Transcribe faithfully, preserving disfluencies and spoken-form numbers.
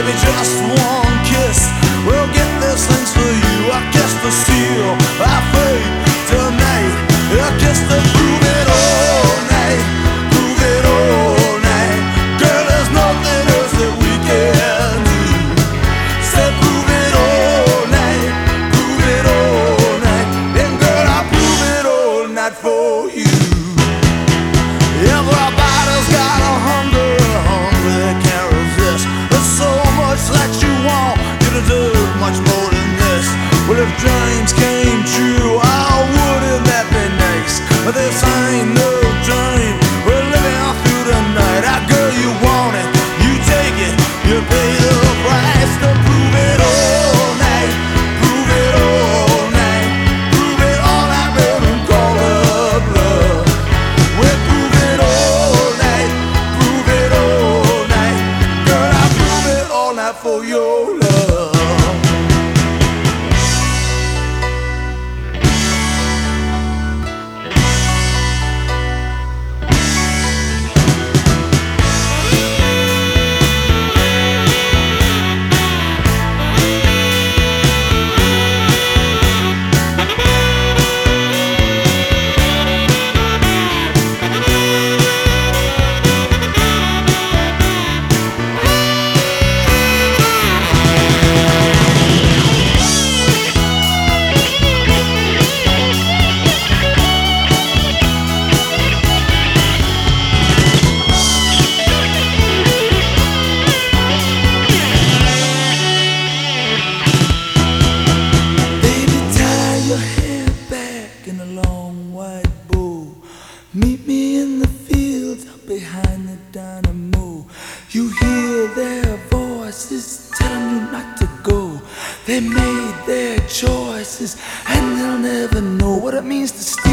me just one kiss. We'll get this things for you. I kiss the seal, I fade tonight. I kiss the prove it all night, prove it all night. Girl, there's nothing else that we can do. Say prove it all night, prove it all night. And girl, I prove it all night for you. Everybody's got a hunger, a hunger they can't resist. There's so much that you want, you deserve much more than this. Well, if dreams came true, oh, wouldn't that be nice? But this ain't no dream, we're living through the night. Ah, girl, you want it, you take it, you pay the price to prove it all night, prove it all night, prove it all night, baby, call up love. We'll prove it all night, prove it all night. Girl, I prove it all night for your love. In a long white bow, meet me in the fields up behind the dynamo. You hear their voices telling you not to go. They made their choices and they'll never know what it means to stay.